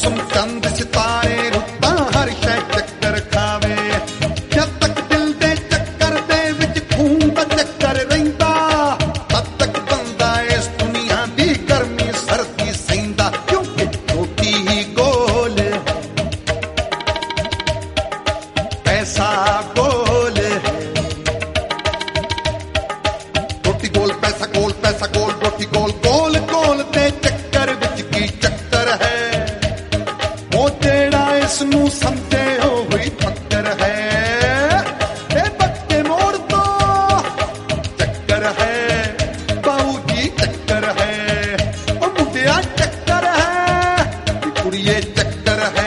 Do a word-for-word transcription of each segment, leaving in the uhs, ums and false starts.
मौसम चंद सितारे रुत्तां हर शै चक्कर खावे जद तक दिल दे चक्कर दे विच खून दा चक्कर रहिंदा तद तक बंदा इस दुनिया दी गर्मी सर्दी सहिंदा क्योंकि रोटी ही गोल पैसा गोल रोटी गोल पैसा गोल पैसा गोल रोटी गोल गोल गोल ते चक्कर विच की चक्कर है वो जेड़ा इसनूं समझे हो हुई फक्कर है ए बच्चे मोड़ तो चक्कर है बाऊ जी चक्कर है ओ मुंडिया चक्कर है कुड़िए चक्कर है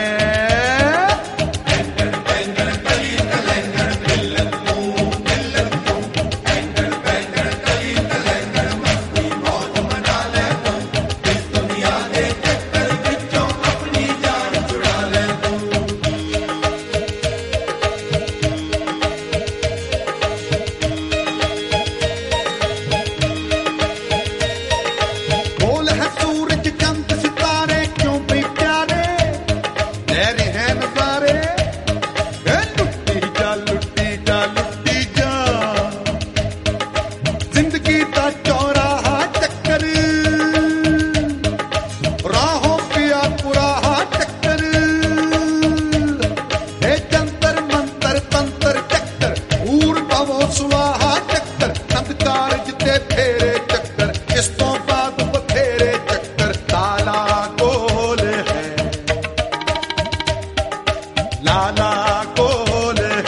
लाला गोल है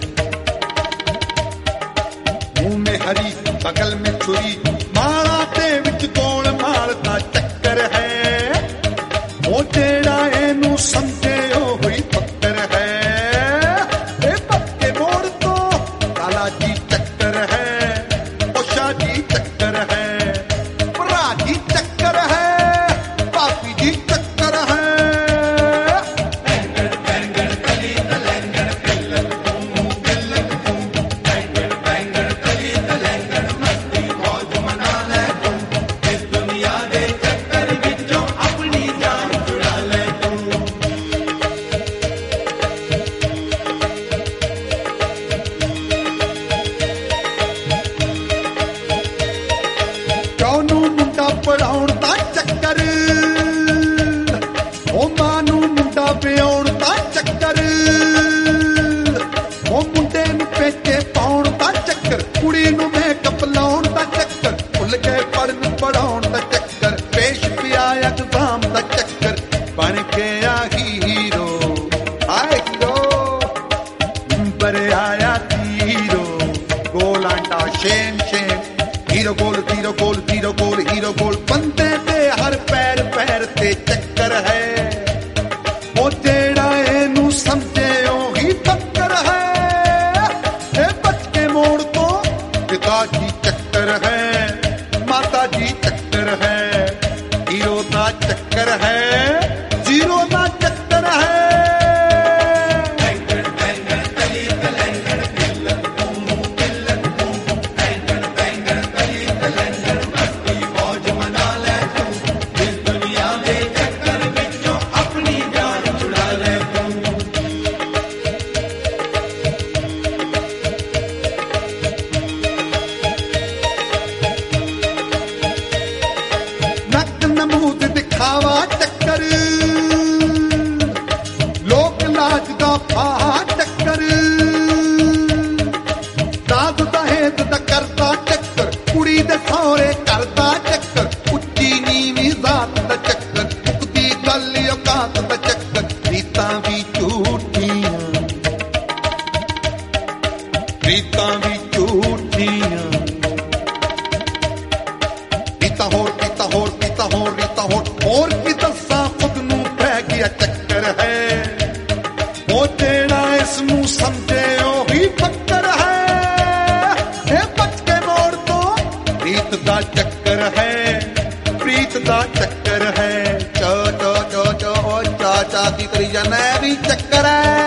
मुंह में हरी बगल में छुरी माला दे विच गोल माल दा चक्कर है वो जेड़ा एनू समझे ओ हुई फक्कर है ए पक्के मोड़ तो लाला जी चक्कर है ओशा जी चक्कर है बरा जी चक्कर है पापी जी चक्कर है पढ़ाउण दा चक्कर ओ मां नूं मुंडा विआउण दा चक्कर ओ मुंडे नूं पेचे पाउण दा चक्कर कुड़ी नूं मेकअप लाउण दा चक्कर भुल के पढ़न पढ़ाउण दा चक्कर पेश पिया एग्जाम दा चक्कर बन के आ हीरो आए हीरो पर आया तीरो गोल आंटा शेम शेम हीरो गोल हीरो गोल हीरो गोल हीरो गोल बंदे दे हर पैर पैर ते चक्कर है वो जेड़ा एनू समझे ओ ही फक्कर है ए बच के मोड़ तो पिताजी चक्कर है माता जी चक्कर है हीरो दा चक्कर है जीरो दा चक्कर है नमूद दिखावा चक्कर लोक लाज दा फाहा चक्कर दाद दहेज दा करदा चक्कर कुड़ी दे सौरे करदा चक्कर उच्ची नीवी जात दा चक्कर मुक्ति गल औकात दा चक्कर रीतां भी झूठियां रीतां भी झूठियां रीतां होर रीतां होर रीतां होर रीतां होर होर की दस्सां खुद नूं पै गया चक्कर है वो जेड़ा इसनूं समझे ओ ही फक्कर है ए बच के मोड़ तो प्रीत दा चक्कर है प्रीत दा चक्कर है चो चो चो चो ओ चाचा की करी जाना भी चक्कर है।